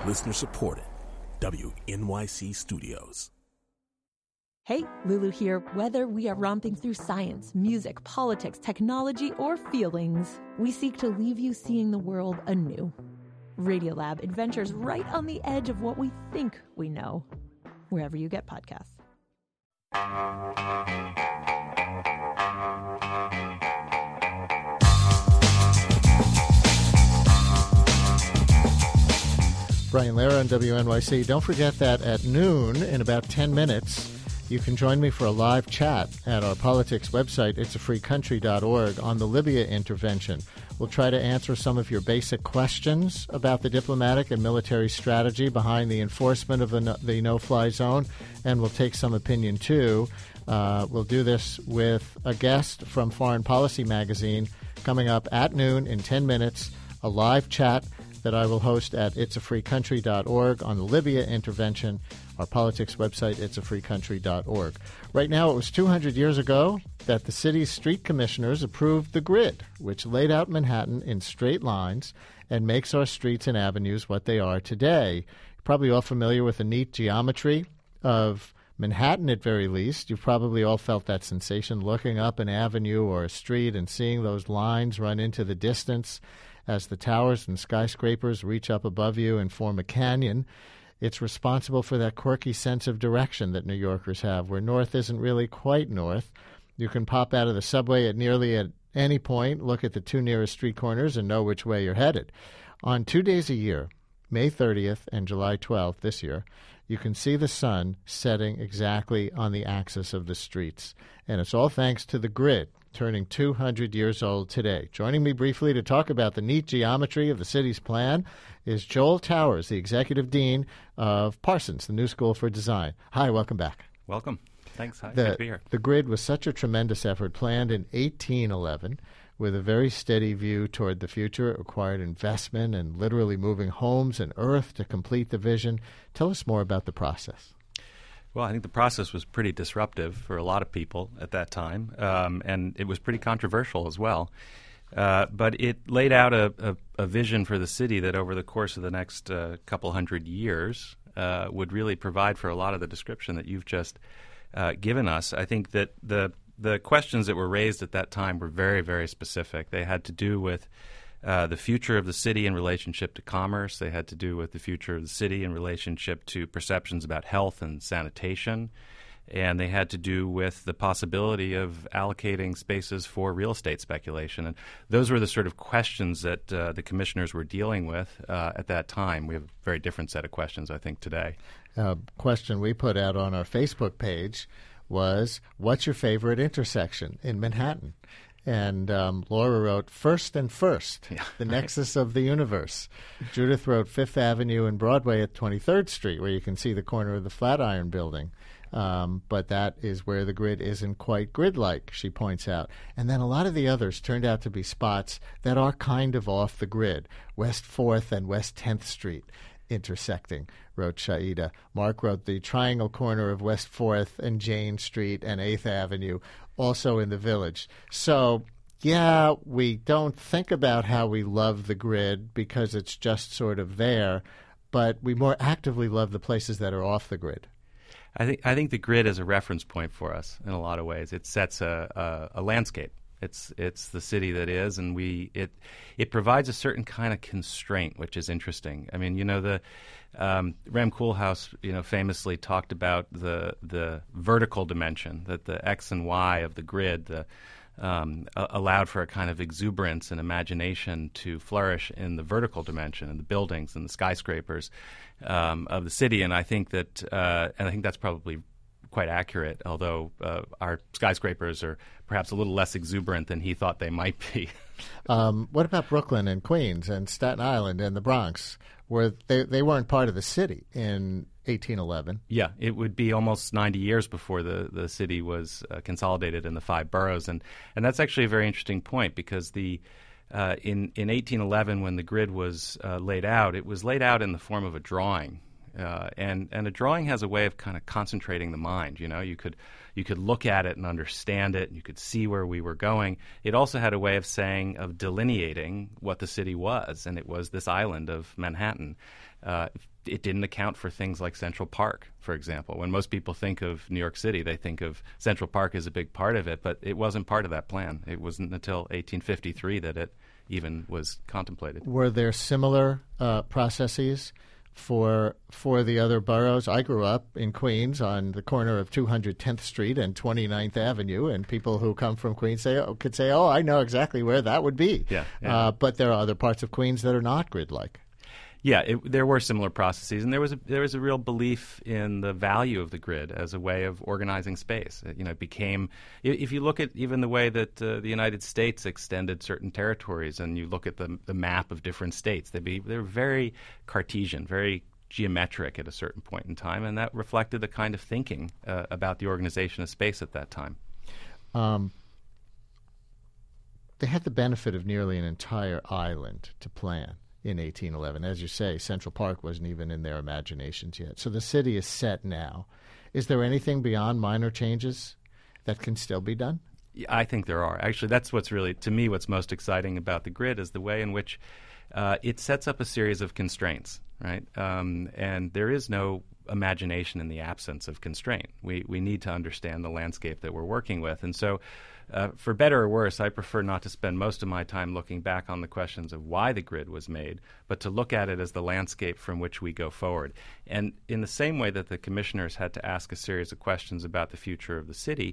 Listener supported. WNYC Studios. Hey, Lulu here. Whether we are romping through science, music, politics, technology, or feelings, we seek to leave you seeing the world anew. Radiolab adventures right on the edge of what we think we know, wherever you get podcasts. Brian Lehrer on WNYC. Don't forget that at noon, in about 10 minutes, you can join me for a live chat at our politics website, itsafreecountry.org, on the Libya intervention. We'll try to answer some of your basic questions about the diplomatic and military strategy behind the enforcement of the no-fly zone, and we'll take some opinion, too. We'll do this with a guest from Foreign Policy magazine coming up at noon in 10 minutes, a live chat that I will host at itsafreecountry.org on the Libya intervention, our politics website, itsafreecountry.org. Right now, it was 200 years ago that the city's street commissioners approved the grid, which laid out Manhattan in straight lines and makes our streets and avenues what they are today. You're probably all familiar with the neat geometry of Manhattan, at very least. You've probably all felt that sensation looking up an avenue or a street and seeing those lines run into the distance as the towers and skyscrapers reach up above you and form a canyon. It's responsible for that quirky sense of direction that New Yorkers have, where north isn't really quite north. You can pop out of the subway at nearly at any point, look at the two nearest street corners, and know which way you're headed. On 2 days a year, May 30th and July 12th this year, you can see the sun setting exactly on the axis of the streets. And it's all thanks to the grid, turning 200 years old today. Joining me briefly to talk about the neat geometry of the city's plan is Joel Towers, the executive dean of Parsons, the New School for Design. Hi, welcome back. Welcome. Thanks. Hi, good to be here. The grid was such a tremendous effort, planned in 1811, with a very steady view toward the future. It required investment and literally moving homes and earth to complete the vision. Tell us more about the process. Well, I think the process was pretty disruptive for a lot of people at that time, and it was pretty controversial as well. But it laid out a vision for the city that over the course of the next couple hundred years would really provide for a lot of the description that you've just given us. I think that the questions that were raised at that time were very, very specific. They had to do with the future of the city in relationship to commerce. They had to do with the future of the city in relationship to perceptions about health and sanitation. And they had to do with the possibility of allocating spaces for real estate speculation. And those were the sort of questions that the commissioners were dealing with at that time. We have a very different set of questions, I think, today. Question we put out on our Facebook page was, what's your favorite intersection in Manhattan? And Laura wrote, First and First, the nexus of the universe. Judith wrote Fifth Avenue and Broadway at 23rd Street, where you can see the corner of the Flatiron Building. But that is where the grid isn't quite grid-like, she points out. And then a lot of the others turned out to be spots that are kind of off the grid. West 4th and West 10th Street intersecting, wrote Shaida. Mark wrote the triangle corner of West 4th and Jane Street and 8th Avenue, also in the Village. So, yeah, we don't think about how we love the grid because it's just sort of there, but we more actively love the places that are off the grid. I think the grid is a reference point for us in a lot of ways. It sets a landscape. It's the city that is, and it provides a certain kind of constraint, which is interesting. I mean, the Rem Koolhaas, famously talked about the vertical dimension, that the X and Y of the grid allowed for a kind of exuberance and imagination to flourish in the vertical dimension, in the buildings and the skyscrapers of the city. And I think that's probably quite accurate, although our skyscrapers are perhaps a little less exuberant than he thought they might be. What about Brooklyn and Queens and Staten Island and the Bronx, where they weren't part of the city in 1811? Yeah, it would be almost 90 years before the city was consolidated in the 5 boroughs. And that's actually a very interesting point because in 1811, when the grid was laid out, it was laid out in the form of a drawing. And a drawing has a way of kind of concentrating the mind. You know, you could look at it and understand it, and you could see where we were going. It also had a way of delineating what the city was, and it was this island of Manhattan. It didn't account for things like Central Park, for example. When most people think of New York City, they think of Central Park as a big part of it, but it wasn't part of that plan. It wasn't until 1853 that it even was contemplated. Were there similar processes for the other boroughs? I grew up in Queens on the corner of 210th Street and 29th Avenue, and people who come from Queens could say, oh, I know exactly where that would be. Yeah. But there are other parts of Queens that are not grid-like. Yeah, there were similar processes, and there was a real belief in the value of the grid as a way of organizing space. It became, if you look at even the way that the United States extended certain territories, and you look at the map of different states, they're very Cartesian, very geometric at a certain point in time, and that reflected the kind of thinking about the organization of space at that time. They had the benefit of nearly an entire island to plan in 1811. As you say, Central Park wasn't even in their imaginations yet. So the city is set now. Is there anything beyond minor changes that can still be done? Yeah, I think there are. Actually, that's what's really, to me, what's most exciting about the grid is the way in which it sets up a series of constraints, right? And there is no imagination in the absence of constraint. We need to understand the landscape that we're working with. And so for better or worse, I prefer not to spend most of my time looking back on the questions of why the grid was made, but to look at it as the landscape from which we go forward. And in the same way that the commissioners had to ask a series of questions about the future of the city,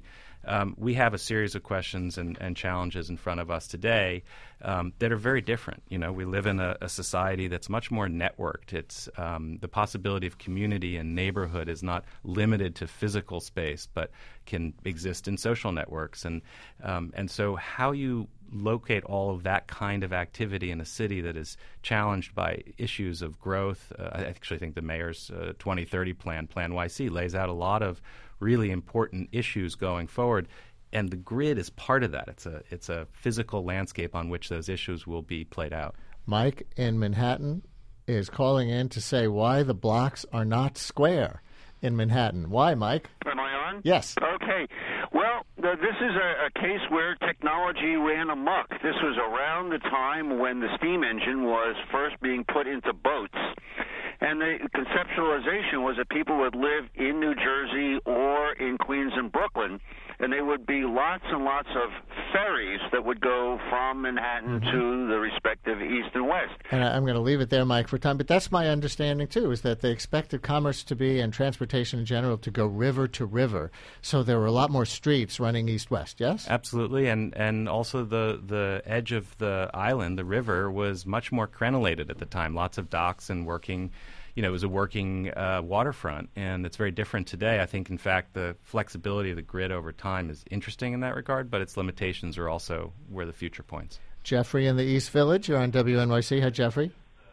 we have a series of questions and challenges in front of us today that are very different. You know, we live in a society that's much more networked. It's the possibility of community and neighborhood is not limited to physical space, but can exist in social networks. And so how you locate all of that kind of activity in a city that is challenged by issues of growth. I actually think the mayor's 2030 plan, Plan YC, lays out a lot of really important issues going forward, and the grid is part of that. It's a physical landscape on which those issues will be played out. Mike in Manhattan is calling in to say why the blocks are not square in Manhattan. Why, Mike? Am I on? Yes. Okay. Well, this is a case where technology ran amok. This was around the time when the steam engine was first being put into boats. And the conceptualization was that people would live in New Jersey or in Queens and Brooklyn, and there would be lots and lots of ferries that would go from Manhattan to the respective east and west. And I'm going to leave it there, Mike, for time. But that's my understanding, too, is that they expected commerce to be, and transportation in general, to go river to river. So there were a lot more streets running east-west, yes? Absolutely. And also the edge of the island, the river, was much more crenellated at the time. Lots of docks and working. It was a working waterfront, and it's very different today. I think, in fact, the flexibility of the grid over time is interesting in that regard, but its limitations are also where the future points. Jeffrey in the East Village, you're on WNYC. Hi, Jeffrey.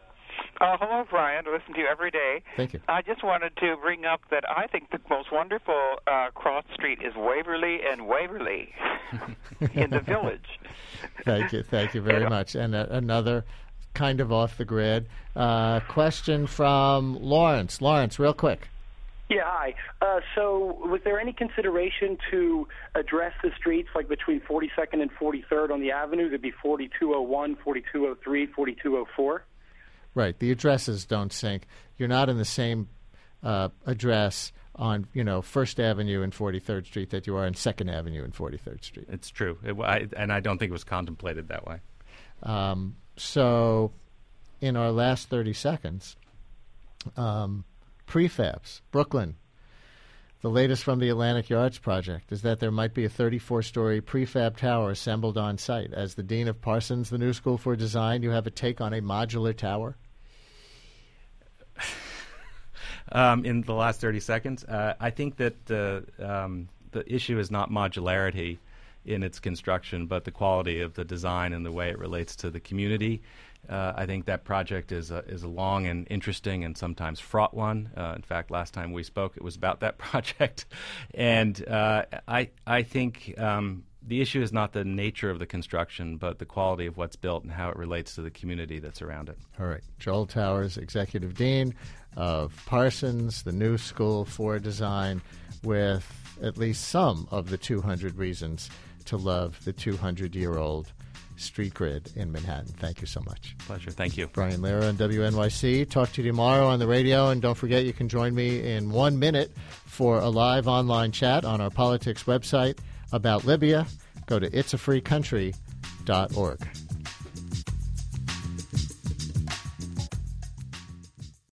Hello, Brian. I listen to you every day. Thank you. I just wanted to bring up that I think the most wonderful cross street is Waverly and Waverly in the Village. Thank you very much. And another kind of off the grid. Question from Lawrence. Lawrence, real quick. Yeah, hi. So was there any consideration to address the streets like between 42nd and 43rd on the avenue? There'd be 4201, 4203, 4204? Right. The addresses don't sync. You're not in the same address on, First Avenue and 43rd Street that you are on 2nd Avenue and 43rd Street. It's true. And I don't think it was contemplated that way. So in our last 30 seconds, prefabs, Brooklyn, the latest from the Atlantic Yards project is that there might be a 34-story prefab tower assembled on site. As the dean of Parsons, the New School for Design, you have a take on a modular tower? In the last 30 seconds, I think that the issue is not modularity in its construction, but the quality of the design and the way it relates to the community. I think that project is a long and interesting and sometimes fraught one. In fact, last time we spoke, it was about that project. And I think the issue is not the nature of the construction, but the quality of what's built and how it relates to the community that's around it. All right. Joel Towers, Executive Dean of Parsons, the new school for design, with at least some of the 200 reasons to love the 200-year-old street grid in Manhattan. Thank you so much. Pleasure. Thank you. Brian Lehrer on WNYC. Talk to you tomorrow on the radio, and don't forget you can join me in 1 minute for a live online chat on our politics website about Libya. Go to itsafreecountry.org.